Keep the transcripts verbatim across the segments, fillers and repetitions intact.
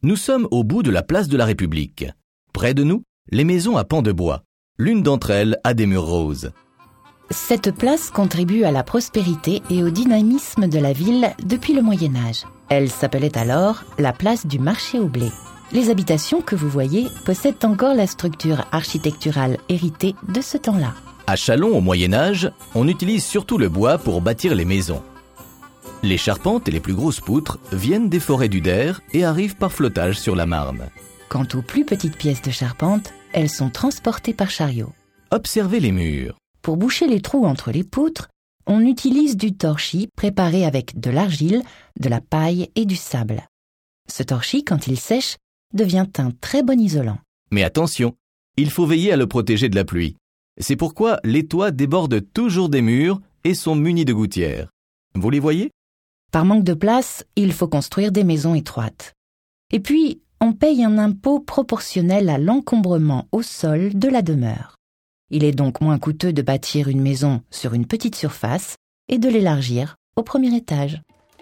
Nous sommes au bout de la place de la République. Près de nous, les maisons à pans de bois. L'une d'entre elles a des murs roses. Cette place contribue à la prospérité et au dynamisme de la ville depuis le Moyen-Âge. Elle s'appelait alors la place du marché au blé. Les habitations que vous voyez possèdent encore la structure architecturale héritée de ce temps-là. À Châlons, au Moyen-Âge, on utilise surtout le bois pour bâtir les maisons. Les charpentes et les plus grosses poutres viennent des forêts du Der et arrivent par flottage sur la Marne. Quant aux plus petites pièces de charpente, elles sont transportées par chariot. Observez les murs. Pour boucher les trous entre les poutres, on utilise du torchis préparé avec de l'argile, de la paille et du sable. Ce torchis, quand il sèche, devient un très bon isolant. Mais attention, il faut veiller à le protéger de la pluie. C'est pourquoi les toits débordent toujours des murs et sont munis de gouttières. Vous les voyez ? Par manque de place, il faut construire des maisons étroites. Et puis, on paye un impôt proportionnel à l'encombrement au sol de la demeure. Il est donc moins coûteux de bâtir une maison sur une petite surface et de l'élargir au premier étage.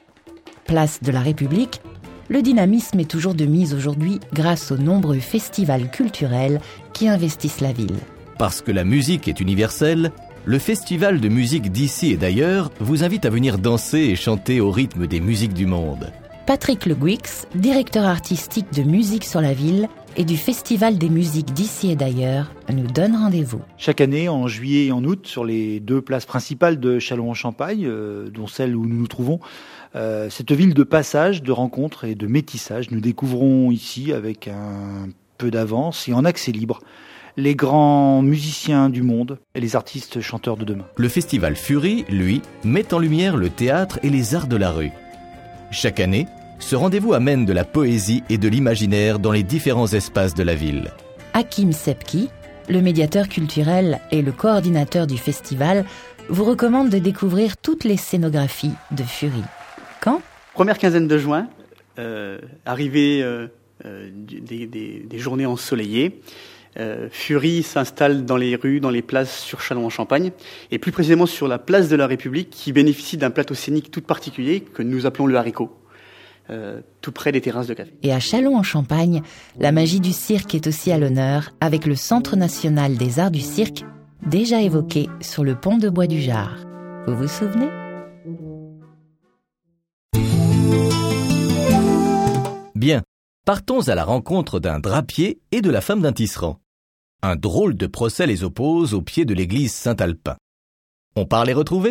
Place de la République, le dynamisme est toujours de mise aujourd'hui grâce aux nombreux festivals culturels qui investissent la ville. Parce que la musique est universelle, le festival de musique d'ici et d'ailleurs vous invite à venir danser et chanter au rythme des musiques du monde. Patrick Le Guix, directeur artistique de Musique sur la ville et du Festival des musiques d'ici et d'ailleurs, nous donne rendez-vous. Chaque année, en juillet et en août, sur les deux places principales de Châlons-en-Champagne, euh, dont celle où nous nous trouvons, euh, cette ville de passage, de rencontres et de métissage, nous découvrons ici, avec un peu d'avance et en accès libre, les grands musiciens du monde et les artistes chanteurs de demain. Le festival Fury, lui, met en lumière le théâtre et les arts de la rue. Chaque année, ce rendez-vous amène de la poésie et de l'imaginaire dans les différents espaces de la ville. Hakim Sepki, le médiateur culturel et le coordinateur du festival, vous recommande de découvrir toutes les scénographies de Fury. Quand ? Première quinzaine de juin, euh, arrivée euh, euh, des, des, des journées ensoleillées, euh, Fury s'installe dans les rues, dans les places sur Châlons-en-Champagne, et plus précisément sur la place de la République, qui bénéficie d'un plateau scénique tout particulier que nous appelons le haricot. Euh, tout près des terrasses de café. Et à Châlons-en-Champagne, la magie du cirque est aussi à l'honneur avec le Centre national des arts du cirque, déjà évoqué sur le pont de Bois du Jard. Vous vous souvenez ? Bien, partons à la rencontre d'un drapier et de la femme d'un tisserand. Un drôle de procès les oppose au pied de l'église Saint-Alpin. On part les retrouver ?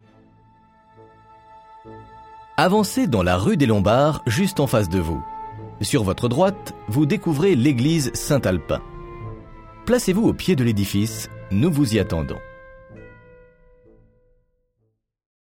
Avancez dans la rue des Lombards, juste en face de vous. Sur votre droite, vous découvrez l'église Saint-Alpin. Placez-vous au pied de l'édifice, nous vous y attendons.